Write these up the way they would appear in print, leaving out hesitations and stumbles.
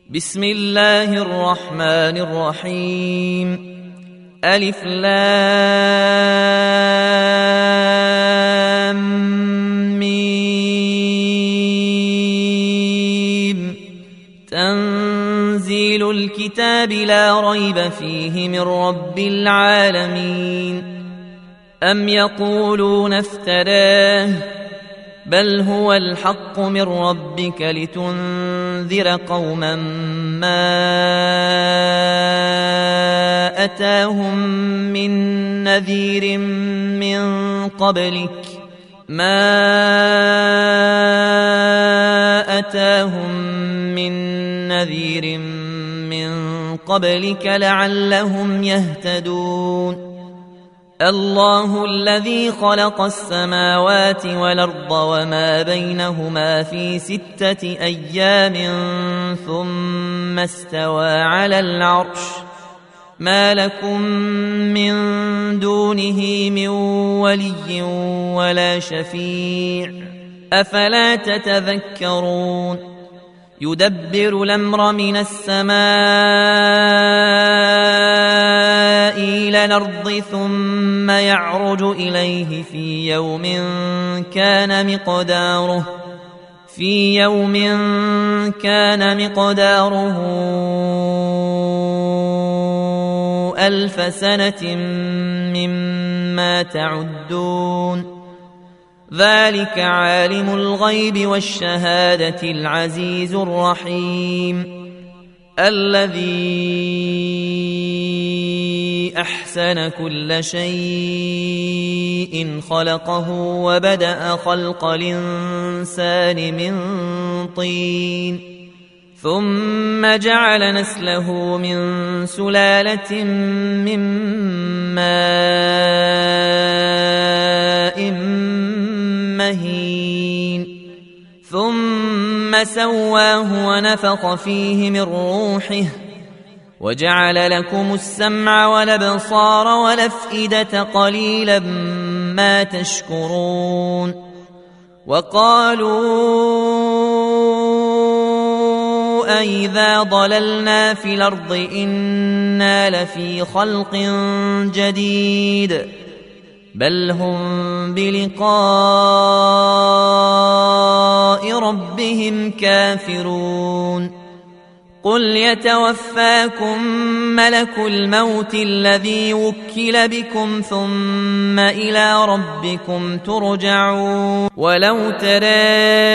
بسم الله الرحمن الرحيم. ألف لام ميم. تنزيل الكتاب لا ريب فيه من رب العالمين. أم يقولون افتراه بل هو الحق من ربك لتنذر قوما ما أتاهم من نذير من قبلك لعلهم يهتدون. الله الذي خلق السماوات والأرض وما بينهما في 6 أيام ثم استوى على العرش. ما لكم من دونه من ولي ولا شفيع أفلا تتذكرون. يدبر الأمر من السماء إلى الأرض ثم يعرج إليه في يوم كان مقداره 1000 سنة مما تعدون. ذلك عالم الغيب والشهادة العزيز الرحيم. الذي أحسن كل شيء خلقه وبدأ خلق الإنسان من طين ثم جعل نسله من سلالة من ماء مهين ثم سواه ونفخ فيه من روحه وجعل لكم السمع والأبصار والأفئدة قليلا ما تشكرون. وقالوا أئذا ضللنا في الأرض إنا لفي خلق جديد بل هم بلقاء ربهم كافرون. قل يتوفاكم ملك الموت الذي وكل بكم ثم إلى ربكم ترجعون. ولو ترى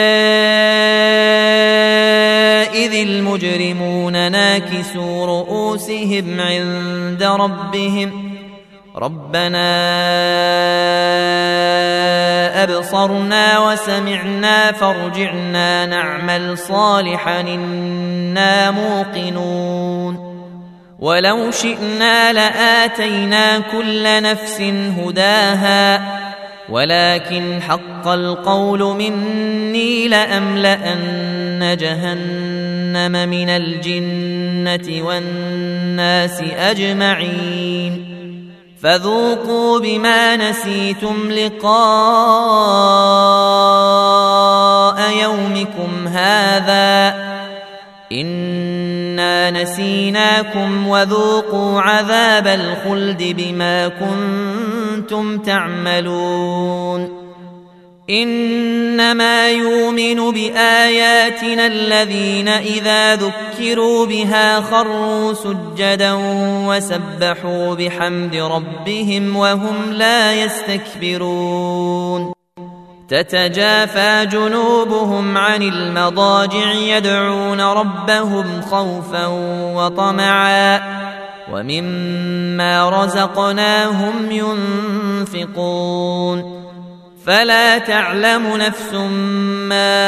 إذ المجرمون ناكسوا رؤوسهم عند ربهم ربنا أبصرنا وسمعنا فارجعنا نعمل صالحا إنا موقنون. ولو شئنا لآتينا كل نفس هداها ولكن حق القول مني لأملأن جهنم من الجنة والناس أجمعين. فذوقوا بما نسيتم لقاء يومكم هذا إنا نسيناكم وذوقوا عذاب الخلد بما كنتم تعملون. إنما يؤمن بآياتنا الذين إذا ذكروا بها خروا سجدا وسبحوا بحمد ربهم وهم لا يستكبرون. تتجافى جنوبهم عن المضاجع يدعون ربهم خوفا وطمعا ومما رزقناهم ينفقون. فلا تعلم نفس ما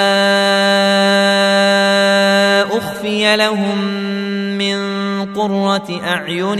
أخفي لهم من قرة أعين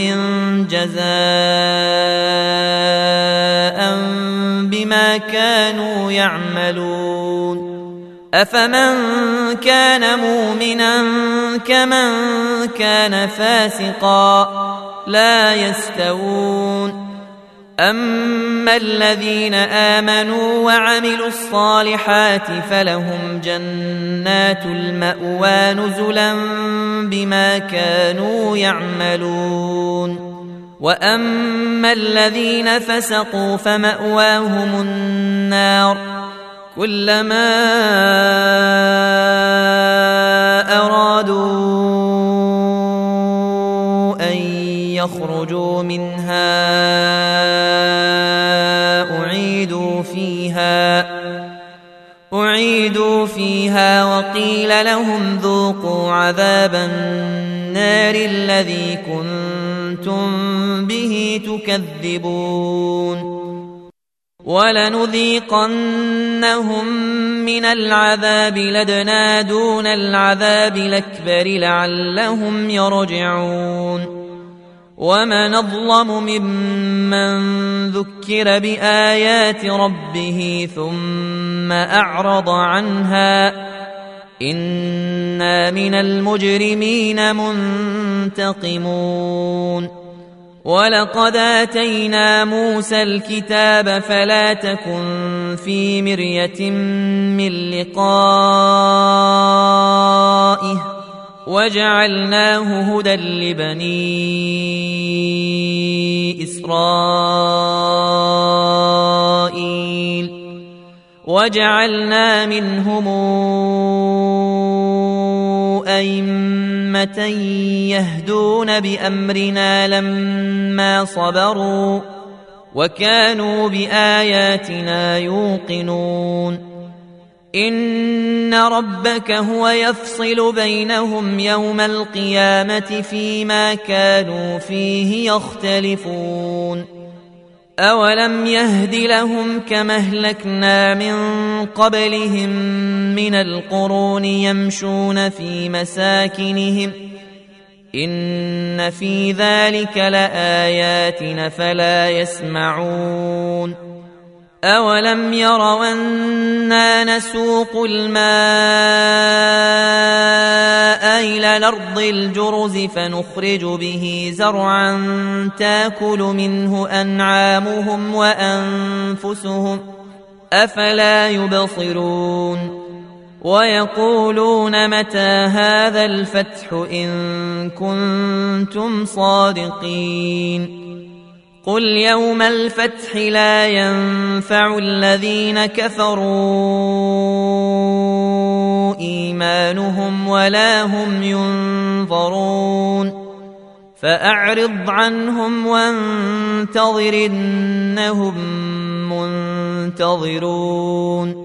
جزاء بما كانوا يعملون. أفمن كان مؤمنا كمن كان فاسقا لا يستوون. أما الذين آمنوا وعملوا الصالحات فلهم جنات المأوى نزلا بما كانوا يعملون وأما الذين فسقوا فمأواهم النار كلما أرادوا أن يخرجوا منها أعيدوا فيها وقيل لهم ذوقوا عذاب النار الذي كنتم به تكذبون ولنذيقنهم من العذاب الأدنى دون العذاب الأكبر لعلهم يرجعون ومن أظلم ممن ذكر بآيات ربه ثم أعرض عنها إنا من المجرمين منتقمون ولقد آتينا موسى الكتاب فلا تكن في مرية من لقائه وجعلناه هدى لبني إسرائيل وجعلنا منهم أئمة يهدون بأمرنا لما صبروا وكانوا بآياتنا يوقنون إن ربك هو يفصل بينهم يوم القيامة فيما كانوا فيه يختلفون أولم يهد لهم كما أهلكنا من قبلهم من القرون يمشون في مساكنهم إن في ذلك لآيات فلا يسمعون أولم يروا أنا نسوق الماء إلى الأرض الجرز فنخرج به زرعا تاكل منه أنعامهم وأنفسهم أفلا يبصرون ويقولون متى هذا الفتح إن كنتم صادقين قل يوم الفتح لا ينفع الذين كفروا إيمانهم ولا هم ينظرون فأعرض عنهم وانتظر إنهم منتظرون